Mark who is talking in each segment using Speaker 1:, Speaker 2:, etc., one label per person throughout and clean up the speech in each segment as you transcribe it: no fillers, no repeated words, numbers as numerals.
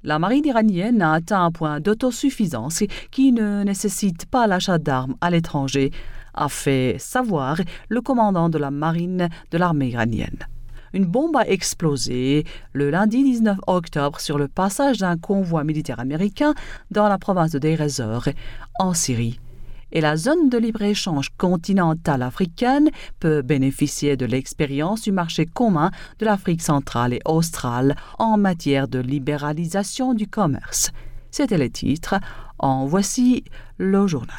Speaker 1: La marine iranienne a atteint un point d'autosuffisance qui ne nécessite pas l'achat d'armes à l'étranger, a fait savoir le commandant de la marine de l'armée iranienne. Une bombe a explosé le lundi 19 octobre sur le passage d'un convoi militaire américain dans la province de Deir ez-Zor, en Syrie. Et la zone de libre-échange continentale africaine peut bénéficier de l'expérience du marché commun de l'Afrique centrale et australe en matière de libéralisation du commerce. C'était le titre. En voici le journal.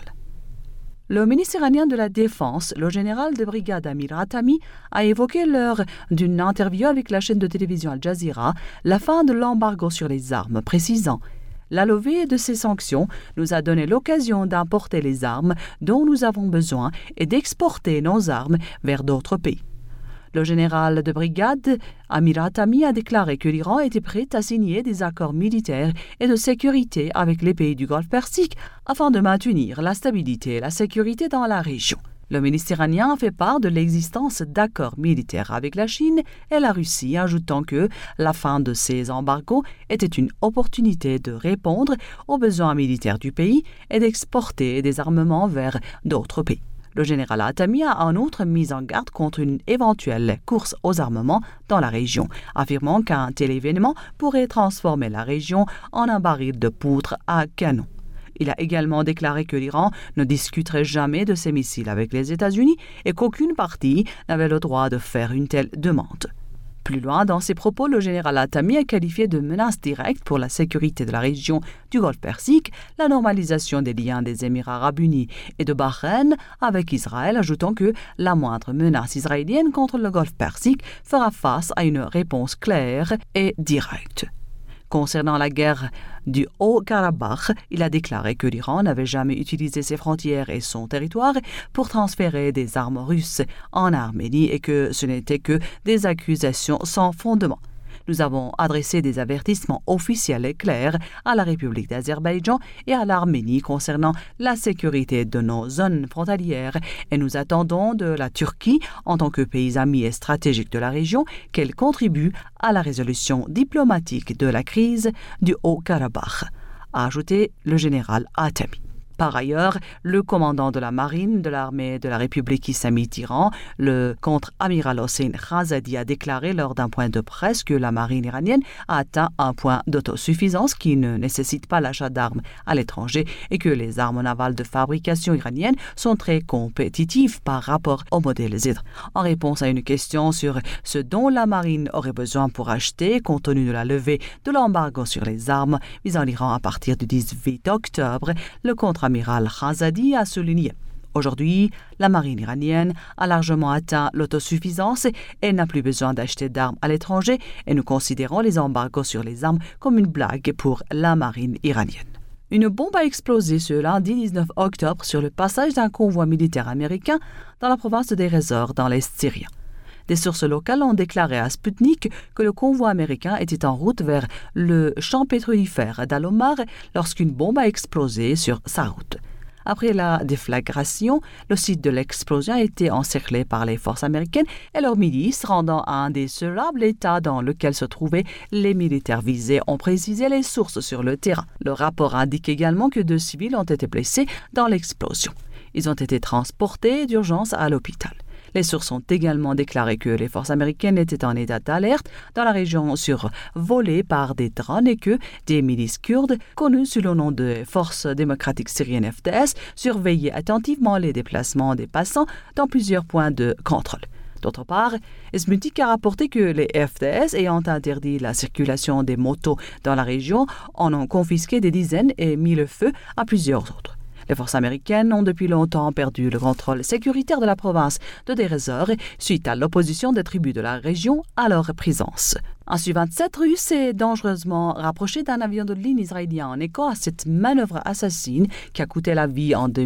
Speaker 1: Le ministre iranien de la Défense, le général de brigade Amir Hatami, a évoqué lors d'une interview avec la chaîne de télévision Al Jazeera la fin de l'embargo sur les armes, précisant « La levée de ces sanctions nous a donné l'occasion d'importer les armes dont nous avons besoin et d'exporter nos armes vers d'autres pays. » Le général de brigade Amir Hatami a déclaré que l'Iran était prêt à signer des accords militaires et de sécurité avec les pays du Golfe Persique afin de maintenir la stabilité et la sécurité dans la région. Le ministre iranien a fait part de l'existence d'accords militaires avec la Chine et la Russie, ajoutant que la fin de ces embargos était une opportunité de répondre aux besoins militaires du pays et d'exporter des armements vers d'autres pays. Le général Hatami a en outre mis en garde contre une éventuelle course aux armements dans la région, affirmant qu'un tel événement pourrait transformer la région en un baril de poudre à canon. Il a également déclaré que l'Iran ne discuterait jamais de ses missiles avec les États-Unis et qu'aucune partie n'avait le droit de faire une telle demande. Plus loin dans ses propos, le général Hatami a qualifié de menace directe pour la sécurité de la région du Golfe Persique la normalisation des liens des Émirats arabes unis et de Bahreïn avec Israël, ajoutant que la moindre menace israélienne contre le Golfe Persique fera face à une réponse claire et directe. Concernant la guerre du Haut-Karabakh, il a déclaré que l'Iran n'avait jamais utilisé ses frontières et son territoire pour transférer des armes russes en Arménie et que ce n'était que des accusations sans fondement. Nous avons adressé des avertissements officiels et clairs à la République d'Azerbaïdjan et à l'Arménie concernant la sécurité de nos zones frontalières et nous attendons de la Turquie, en tant que pays ami et stratégique de la région, qu'elle contribue à la résolution diplomatique de la crise du Haut-Karabakh, a ajouté le général Hatami. Par ailleurs, le commandant de la marine de l'armée de la République islamique d'Iran, le contre-amiral Hossein Khazadi, a déclaré lors d'un point de presse que la marine iranienne a atteint un point d'autosuffisance qui ne nécessite pas l'achat d'armes à l'étranger et que les armes navales de fabrication iranienne sont très compétitives par rapport au modèle Z. En réponse à une question sur ce dont la marine aurait besoin pour acheter, compte tenu de la levée de l'embargo sur les armes mises en Iran à partir du 18 octobre, le contre-amiral Khazadi a souligné. Aujourd'hui, la marine iranienne a largement atteint l'autosuffisance et n'a plus besoin d'acheter d'armes à l'étranger et nous considérons les embargos sur les armes comme une blague pour la marine iranienne. Une bombe a explosé ce lundi 19 octobre sur le passage d'un convoi militaire américain dans la province de Deir ez-Zor dans l'est syrien. Des sources locales ont déclaré à Sputnik que le convoi américain était en route vers le champ pétrolifère d'Al-Omar lorsqu'une bombe a explosé sur sa route. Après la déflagration, le site de l'explosion a été encerclé par les forces américaines et leurs milices, rendant indécelable l'état dans lequel se trouvaient les militaires visés, ont précisé les sources sur le terrain. Le rapport indique également que 2 civils ont été blessés dans l'explosion. Ils ont été transportés d'urgence à l'hôpital. Les sources ont également déclaré que les forces américaines étaient en état d'alerte dans la région survolée par des drones et que des milices kurdes, connues sous le nom de Forces démocratiques syriennes FDS, surveillaient attentivement les déplacements des passants dans plusieurs points de contrôle. D'autre part, Sputnik a rapporté que les FDS, ayant interdit la circulation des motos dans la région, en ont confisqué des dizaines et mis le feu à plusieurs autres. Les forces américaines ont depuis longtemps perdu le contrôle sécuritaire de la province de Deir ez-Zor suite à l'opposition des tribus de la région à leur présence. Un Su-27 russe s'est dangereusement rapproché d'un avion de ligne israélien en écho à cette manœuvre assassine qui a coûté la vie en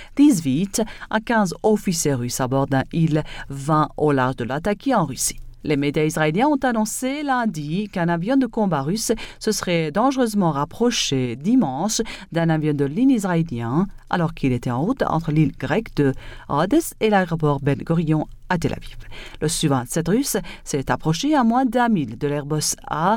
Speaker 1: 2018 à 15 officiers russes à bord d'un Il-20 au large de Latakia en Russie. Les médias israéliens ont annoncé lundi qu'un avion de combat russe se serait dangereusement rapproché dimanche d'un avion de ligne israélien alors qu'il était en route entre l'île grecque de Rhodes et l'aéroport Ben Gurion à Tel Aviv. Le Su-27 russe s'est approché à moins d'1 mille de l'Airbus A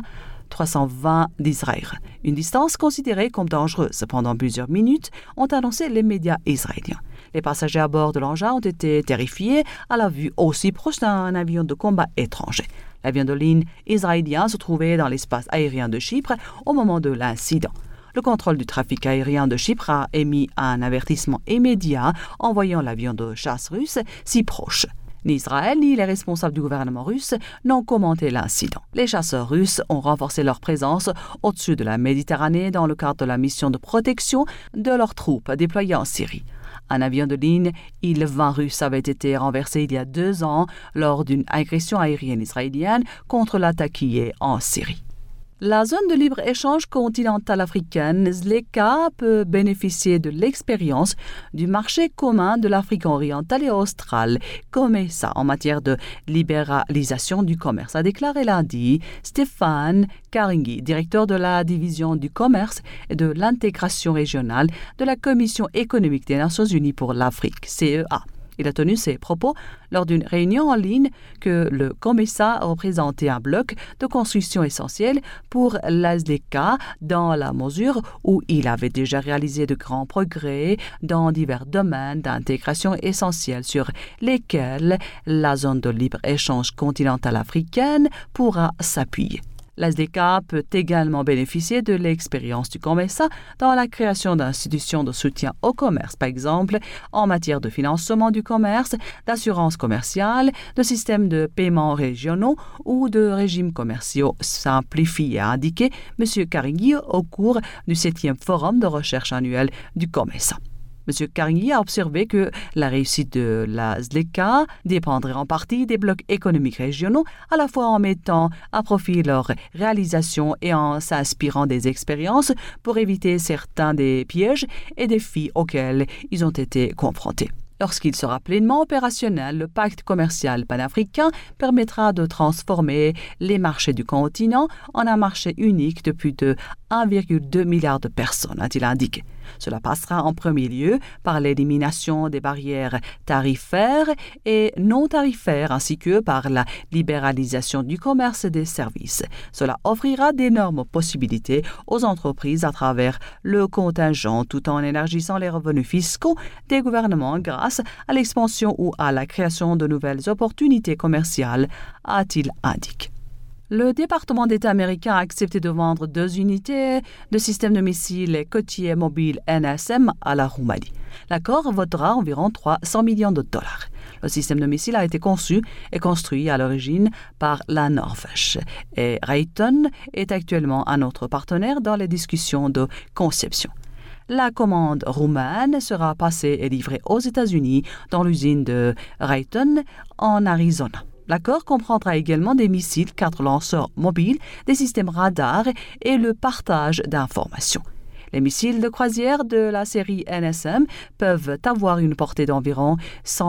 Speaker 1: 320 d'Israël, une distance considérée comme dangereuse. Pendant plusieurs minutes, ont annoncé les médias israéliens. Les passagers à bord de l'engin ont été terrifiés à la vue aussi proche d'un avion de combat étranger. L'avion de ligne israélien se trouvait dans l'espace aérien de Chypre au moment de l'incident. Le contrôle du trafic aérien de Chypre a émis un avertissement immédiat en voyant l'avion de chasse russe si proche. Ni Israël ni les responsables du gouvernement russe n'ont commenté l'incident. Les chasseurs russes ont renforcé leur présence au-dessus de la Méditerranée dans le cadre de la mission de protection de leurs troupes déployées en Syrie. Un avion de ligne Il-20 russe avait été renversé il y a 2 ans lors d'une agression aérienne israélienne contre l'attaqué en Syrie. La zone de libre-échange continentale africaine, ZLECA, peut bénéficier de l'expérience du marché commun de l'Afrique orientale et australe, COMESA, en matière de libéralisation du commerce, a déclaré lundi Stéphane Karingui, directeur de la division du commerce et de l'intégration régionale de la Commission économique des Nations unies pour l'Afrique, CEA. Il a tenu ses propos lors d'une réunion en ligne que le COMESA représentait un bloc de construction essentiel pour la ZLECA dans la mesure où il avait déjà réalisé de grands progrès dans divers domaines d'intégration essentiels sur lesquels la zone de libre-échange continentale africaine pourra s'appuyer. La ZLECA peut également bénéficier de l'expérience du COMESA dans la création d'institutions de soutien au commerce, par exemple en matière de financement du commerce, d'assurance commerciale, de systèmes de paiement régionaux ou de régimes commerciaux simplifiés, a indiqué M. Karingui au cours du 7e forum de recherche annuel du COMESA. M. Karingui a observé que la réussite de la ZLECA dépendrait en partie des blocs économiques régionaux, à la fois en mettant à profit leur réalisation et en s'inspirant des expériences pour éviter certains des pièges et défis auxquels ils ont été confrontés. Lorsqu'il sera pleinement opérationnel, le pacte commercial panafricain permettra de transformer les marchés du continent en un marché unique de plus de 1,2 milliard de personnes, a-t-il indiqué. Cela passera en premier lieu par l'élimination des barrières tarifaires et non tarifaires ainsi que par la libéralisation du commerce et des services. Cela offrira d'énormes possibilités aux entreprises à travers le contingent tout en élargissant les revenus fiscaux des gouvernements grâce à l'expansion ou à la création de nouvelles opportunités commerciales, a-t-il indiqué. Le département d'État américain a accepté de vendre 2 unités de systèmes de missiles côtiers mobiles NSM à la Roumanie. L'accord vaudra environ 300 millions de dollars. Le système de missiles a été conçu et construit à l'origine par la Norvège et Raytheon est actuellement un autre partenaire dans les discussions de conception. La commande roumaine sera passée et livrée aux États-Unis dans l'usine de Raytheon en Arizona. L'accord comprendra également des missiles, 4 lanceurs mobiles, des systèmes radars et le partage d'informations. Les missiles de croisière de la série NSM peuvent avoir une portée d'environ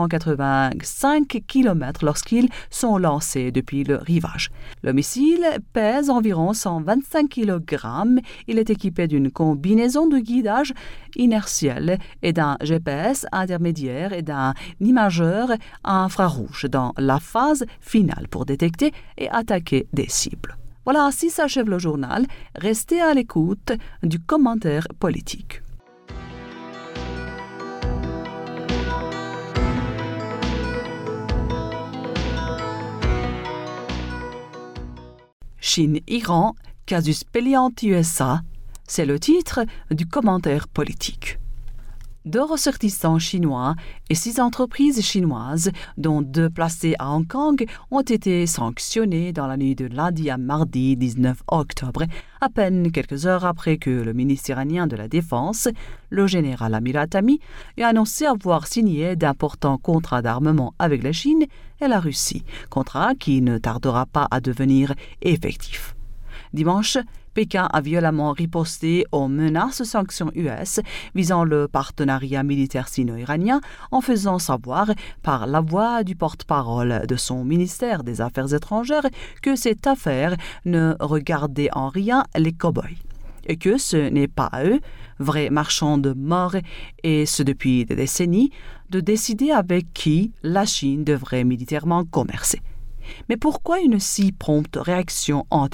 Speaker 1: 185 km lorsqu'ils sont lancés depuis le rivage. Le missile pèse environ 125 kg. Il est équipé d'une combinaison de guidage inertiel et d'un GPS intermédiaire et d'un imageur infrarouge dans la phase finale pour détecter et attaquer des cibles. Voilà, ainsi s'achève le journal. Restez à l'écoute du commentaire politique. Chine-Iran, casus belli anti-USA, c'est le titre du commentaire politique. 2 ressortissants chinois et 6 entreprises chinoises, dont 2 placées à Hong Kong, ont été sanctionnés dans la nuit de lundi à mardi 19 octobre, à peine quelques heures après que le ministre iranien de la Défense, le général Amir Hatami, ait annoncé avoir signé d'importants contrats d'armement avec la Chine et la Russie, contrat qui ne tardera pas à devenir effectif. Dimanche, Pékin a violemment riposté aux menaces sanctions US visant le partenariat militaire sino-iranien en faisant savoir par la voix du porte-parole de son ministère des Affaires étrangères que cette affaire ne regardait en rien les cow-boys et que ce n'est pas à eux, vrais marchands de mort et ce depuis des décennies, de décider avec qui la Chine devrait militairement commercer. Mais pourquoi une si prompte réaction anti-Chine ?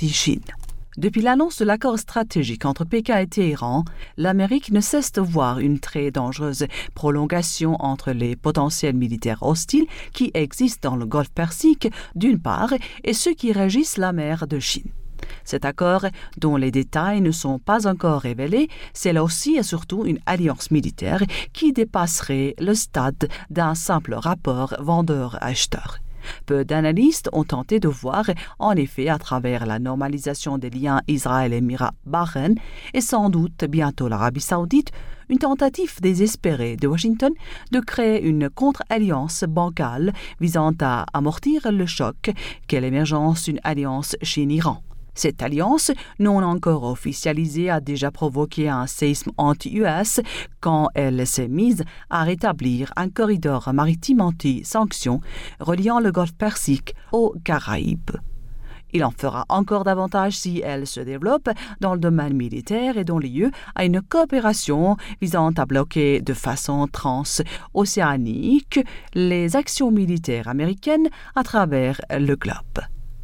Speaker 1: Depuis l'annonce de l'accord stratégique entre Pékin et Téhéran, l'Amérique ne cesse de voir une très dangereuse prolongation entre les potentiels militaires hostiles qui existent dans le Golfe Persique d'une part et ceux qui régissent la mer de Chine. Cet accord, dont les détails ne sont pas encore révélés, c'est là aussi et surtout une alliance militaire qui dépasserait le stade d'un simple rapport vendeur-acheteur. Peu d'analystes ont tenté de voir, en effet, à travers la normalisation des liens Israël-Émirats-Bahreïn et sans doute bientôt l'Arabie saoudite, une tentative désespérée de Washington de créer une contre-alliance bancale visant à amortir le choc qu'est l'émergence d'une alliance Chine-Iran. Cette alliance, non encore officialisée, a déjà provoqué un séisme anti-US quand elle s'est mise à rétablir un corridor maritime anti-sanctions reliant le Golfe Persique aux Caraïbes. Il en fera encore davantage si elle se développe dans le domaine militaire et donne lieu à une coopération visant à bloquer de façon transocéanique les actions militaires américaines à travers le globe.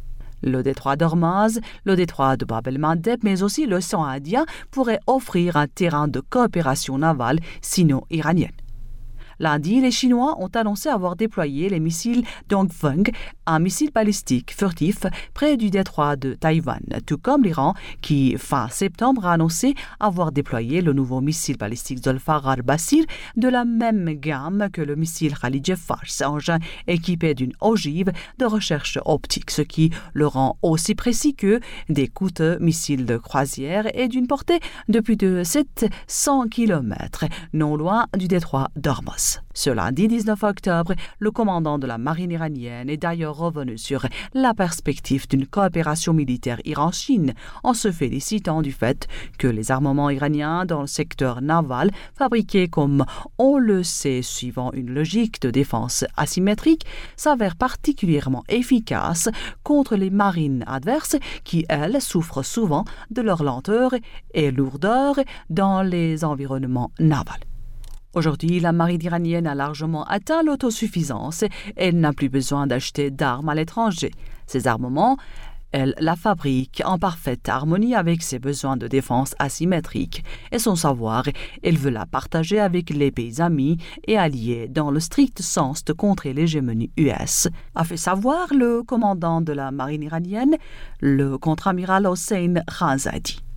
Speaker 1: Le détroit d'Ormuz, le détroit de Bab el-Mandeb, mais aussi l'océan Indien pourraient offrir un terrain de coopération navale sino-iranienne. Lundi, les Chinois ont annoncé avoir déployé les missiles Dongfeng, un missile balistique furtif près du détroit de Taïwan, tout comme l'Iran qui, fin septembre, a annoncé avoir déployé le nouveau missile balistique Zolfar al-Basir de la même gamme que le missile Khalid Fars, engin équipé d'une ogive de recherche optique, ce qui le rend aussi précis que des coûteux missiles de croisière et d'une portée de plus de 700 km, non loin du détroit d'Ormuz. Ce lundi 19 octobre, le commandant de la marine iranienne est d'ailleurs revenu sur la perspective d'une coopération militaire Iran-Chine en se félicitant du fait que les armements iraniens dans le secteur naval, fabriqués comme on le sait suivant une logique de défense asymétrique, s'avèrent particulièrement efficaces contre les marines adverses qui, elles, souffrent souvent de leur lenteur et lourdeur dans les environnements navals. Aujourd'hui, la marine iranienne a largement atteint l'autosuffisance et elle n'a plus besoin d'acheter d'armes à l'étranger. Ces armements, elle la fabrique en parfaite harmonie avec ses besoins de défense asymétrique et son savoir. Elle veut la partager avec les pays amis et alliés dans le strict sens de contrer l'hégémonie US, a fait savoir le commandant de la marine iranienne, le contre-amiral Hossein Khanzadi.